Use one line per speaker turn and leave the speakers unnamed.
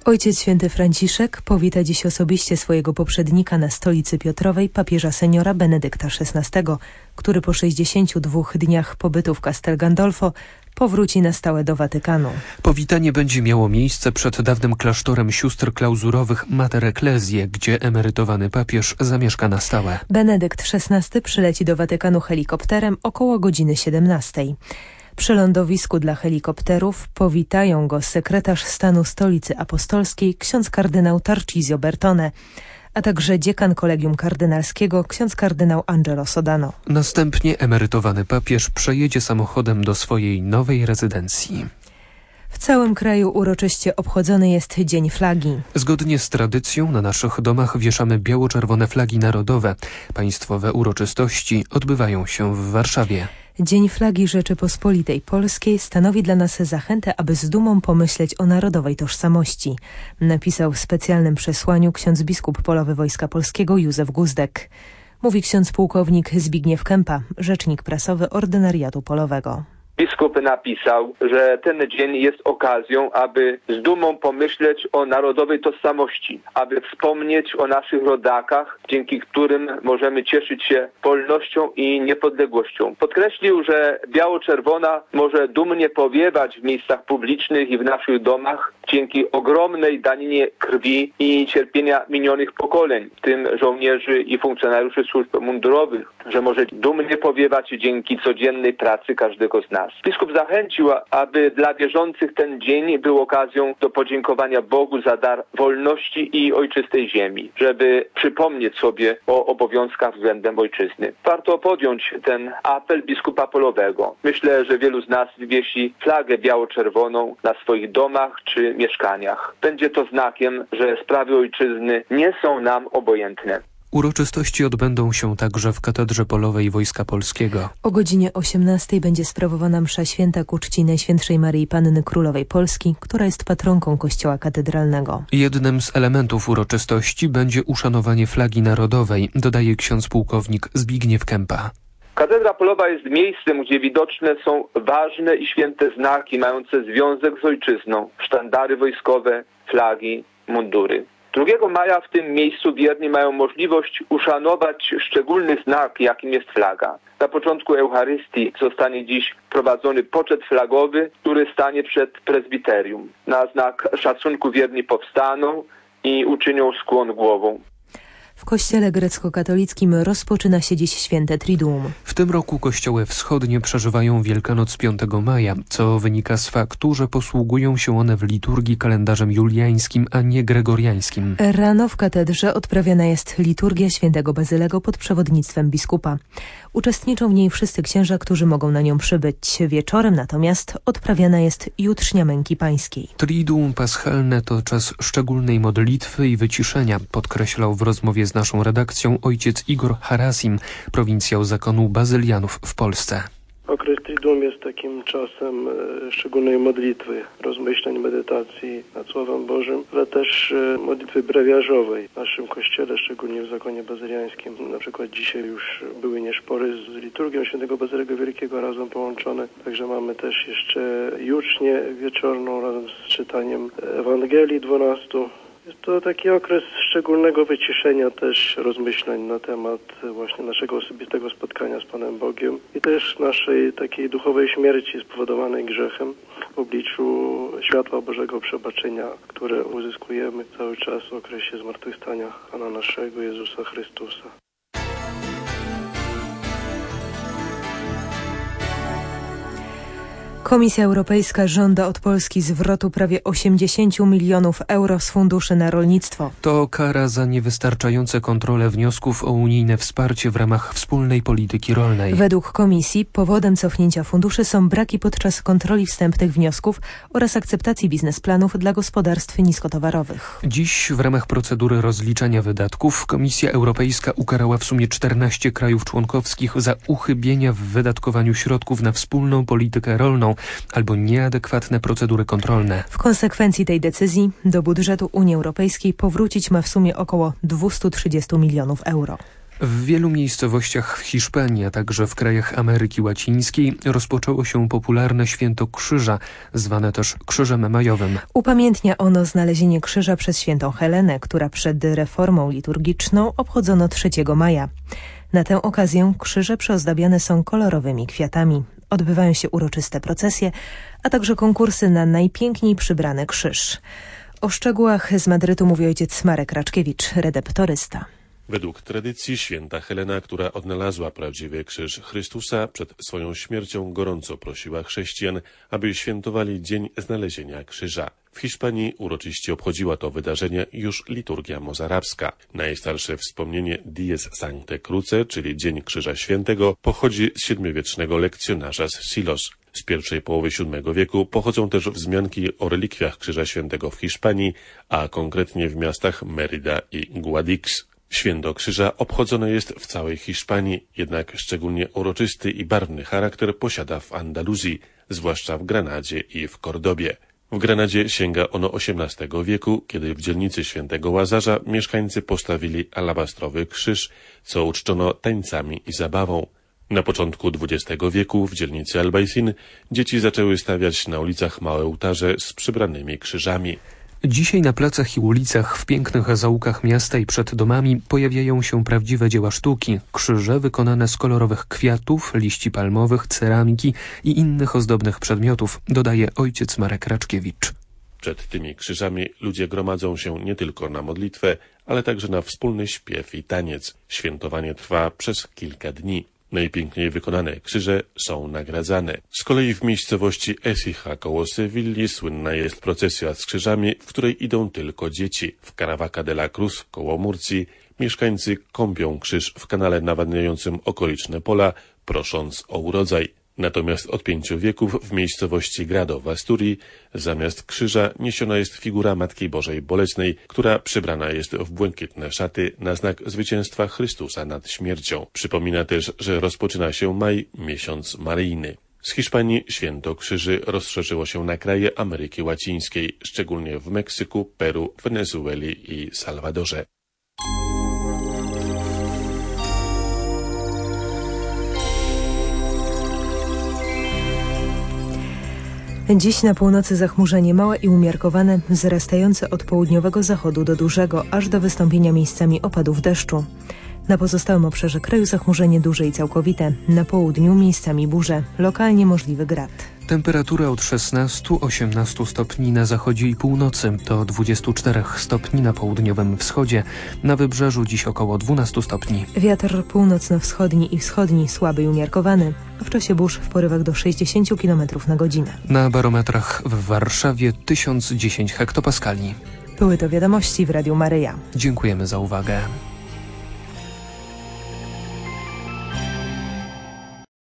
Ojciec Święty Franciszek powita dziś osobiście swojego poprzednika na stolicy Piotrowej, papieża seniora Benedykta XVI, który po 62 dniach pobytu w Castel Gandolfo powróci na stałe do Watykanu.
Powitanie będzie miało miejsce przed dawnym klasztorem sióstr klauzurowych Mater Ecclesiae, gdzie emerytowany papież zamieszka na stałe.
Benedykt XVI przyleci do Watykanu helikopterem około godziny 17. Przy lądowisku dla helikopterów powitają go sekretarz stanu Stolicy Apostolskiej ksiądz kardynał Tarcisio Bertone, a także dziekan Kolegium Kardynalskiego ksiądz kardynał Angelo Sodano.
Następnie emerytowany papież przejedzie samochodem do swojej nowej rezydencji.
W całym kraju uroczyście obchodzony jest Dzień Flagi.
Zgodnie z tradycją na naszych domach wieszamy biało-czerwone flagi narodowe. Państwowe uroczystości odbywają się w Warszawie.
Dzień Flagi Rzeczypospolitej Polskiej stanowi dla nas zachętę, aby z dumą pomyśleć o narodowej tożsamości, napisał w specjalnym przesłaniu ksiądz biskup polowy Wojska Polskiego Józef Guzdek. Mówi ksiądz pułkownik Zbigniew Kępa, rzecznik prasowy Ordynariatu Polowego.
Biskup napisał, że ten dzień jest okazją, aby z dumą pomyśleć o narodowej tożsamości, aby wspomnieć o naszych rodakach, dzięki którym możemy cieszyć się wolnością i niepodległością. Podkreślił, że biało-czerwona może dumnie powiewać w miejscach publicznych i w naszych domach dzięki ogromnej daninie krwi i cierpienia minionych pokoleń, w tym żołnierzy i funkcjonariuszy służb mundurowych, że może dumnie powiewać dzięki codziennej pracy każdego z nas. Biskup zachęcił, aby dla wierzących ten dzień był okazją do podziękowania Bogu za dar wolności i ojczystej ziemi, żeby przypomnieć sobie o obowiązkach względem ojczyzny. Warto podjąć ten apel biskupa polowego. Myślę, że wielu z nas wywiesi flagę biało-czerwoną na swoich domach czy mieszkaniach. Będzie to znakiem, że sprawy ojczyzny nie są nam obojętne.
Uroczystości odbędą się także w Katedrze Polowej Wojska Polskiego.
O godzinie 18 będzie sprawowana msza święta ku czci Najświętszej Maryi Panny Królowej Polski, która jest patronką Kościoła Katedralnego.
Jednym z elementów uroczystości będzie uszanowanie flagi narodowej, dodaje ksiądz pułkownik Zbigniew Kępa.
Katedra Polowa jest miejscem, gdzie widoczne są ważne i święte znaki mające związek z ojczyzną, sztandary wojskowe, flagi, mundury. 2 maja w tym miejscu wierni mają możliwość uszanować szczególny znak, jakim jest flaga. Na początku Eucharystii zostanie dziś prowadzony poczet flagowy, który stanie przed prezbiterium. Na znak szacunku wierni powstaną i uczynią skłon głową.
W kościele grecko-katolickim rozpoczyna się dziś święte Triduum.
W tym roku kościoły wschodnie przeżywają Wielkanoc 5 maja, co wynika z faktu, że posługują się one w liturgii kalendarzem juliańskim, a nie gregoriańskim.
Rano w katedrze odprawiana jest liturgia świętego Bazylego pod przewodnictwem biskupa. Uczestniczą w niej wszyscy księża, którzy mogą na nią przybyć. Wieczorem natomiast odprawiana jest jutrznia męki pańskiej.
Triduum paschalne to czas szczególnej modlitwy i wyciszenia, podkreślał w rozmowie z naszą redakcją ojciec Igor Harasim, prowincjał zakonu bazylianów w Polsce.
Okres Triduum jest takim czasem szczególnej modlitwy, rozmyślań, medytacji nad Słowem Bożym, ale też modlitwy brewiarzowej w naszym kościele, szczególnie w zakonie bazyliańskim. Na przykład dzisiaj już były nieszpory z liturgią świętego Bazylego Wielkiego razem połączone, także mamy też jeszcze jutrznię wieczorną razem z czytaniem Ewangelii 12. Jest to taki okres szczególnego wyciszenia, też rozmyślań na temat właśnie naszego osobistego spotkania z Panem Bogiem i też naszej takiej duchowej śmierci spowodowanej grzechem w obliczu światła Bożego przebaczenia, które uzyskujemy cały czas w okresie zmartwychwstania Pana naszego Jezusa Chrystusa.
Komisja Europejska żąda od Polski zwrotu prawie 80 milionów euro z funduszy na rolnictwo.
To kara za niewystarczające kontrole wniosków o unijne wsparcie w ramach wspólnej polityki rolnej.
Według Komisji powodem cofnięcia funduszy są braki podczas kontroli wstępnych wniosków oraz akceptacji biznesplanów dla gospodarstw niskotowarowych.
Dziś w ramach procedury rozliczania wydatków Komisja Europejska ukarała w sumie 14 krajów członkowskich za uchybienia w wydatkowaniu środków na wspólną politykę rolną albo nieadekwatne procedury kontrolne.
W konsekwencji tej decyzji do budżetu Unii Europejskiej powrócić ma w sumie około 230 milionów euro.
W wielu miejscowościach w Hiszpanii, a także w krajach Ameryki Łacińskiej rozpoczęło się popularne święto Krzyża, zwane też Krzyżem Majowym.
Upamiętnia ono znalezienie krzyża przez świętą Helenę, która przed reformą liturgiczną obchodzono 3 maja. Na tę okazję krzyże przyozdabiane są kolorowymi kwiatami. Odbywają się uroczyste procesje, a także konkursy na najpiękniej przybrany krzyż. O szczegółach z Madrytu mówi ojciec Marek Raczkiewicz, redemptorysta.
Według tradycji święta Helena, która odnalazła prawdziwy krzyż Chrystusa, przed swoją śmiercią gorąco prosiła chrześcijan, aby świętowali Dzień Znalezienia Krzyża. W Hiszpanii uroczyście obchodziła to wydarzenie już liturgia mozarabska. Najstarsze wspomnienie Dies Sancte Cruce, czyli Dzień Krzyża Świętego, pochodzi z VII-wiecznego lekcjonarza z Silos. Z pierwszej połowy VII wieku pochodzą też wzmianki o relikwiach Krzyża Świętego w Hiszpanii, a konkretnie w miastach Mérida i Guadix. Święto Krzyża obchodzone jest w całej Hiszpanii, jednak szczególnie uroczysty i barwny charakter posiada w Andaluzji, zwłaszcza w Granadzie i w Kordobie. W Granadzie sięga ono XVIII wieku, kiedy w dzielnicy Świętego Łazarza mieszkańcy postawili alabastrowy krzyż, co uczczono tańcami i zabawą. Na początku XX wieku w dzielnicy Albaicín dzieci zaczęły stawiać na ulicach małe ołtarze z przybranymi krzyżami.
Dzisiaj na placach i ulicach, w pięknych zaułkach miasta i przed domami pojawiają się prawdziwe dzieła sztuki. Krzyże wykonane z kolorowych kwiatów, liści palmowych, ceramiki i innych ozdobnych przedmiotów, dodaje ojciec Marek Raczkiewicz.
Przed tymi krzyżami ludzie gromadzą się nie tylko na modlitwę, ale także na wspólny śpiew i taniec. Świętowanie trwa przez kilka dni. Najpiękniej wykonane krzyże są nagradzane. Z kolei w miejscowości Écija koło Sewilli słynna jest procesja z krzyżami, w której idą tylko dzieci. W Caravaca de la Cruz koło Murcji mieszkańcy kąpią krzyż w kanale nawadniającym okoliczne pola, prosząc o urodzaj. Natomiast od 5 wieków w miejscowości Grado w Asturii zamiast krzyża niesiona jest figura Matki Bożej Bolesnej, która przybrana jest w błękitne szaty na znak zwycięstwa Chrystusa nad śmiercią. Przypomina też, że rozpoczyna się maj, miesiąc maryjny. Z Hiszpanii święto krzyży rozszerzyło się na kraje Ameryki Łacińskiej, szczególnie w Meksyku, Peru, Wenezueli i Salwadorze.
Dziś na północy zachmurzenie małe i umiarkowane, wzrastające od południowego zachodu do dużego, aż do wystąpienia miejscami opadów deszczu. Na pozostałym obszarze kraju zachmurzenie duże i całkowite, na południu miejscami burze, lokalnie możliwy grad.
Temperatura od 16-18 stopni na zachodzie i północy, do 24 stopni na południowym wschodzie. Na wybrzeżu dziś około 12 stopni.
Wiatr północno-wschodni i wschodni słaby i umiarkowany, a w czasie burz w porywach do 60 km na godzinę.
Na barometrach w Warszawie 1010 hektopaskali.
Były to wiadomości w Radiu Maryja.
Dziękujemy za uwagę.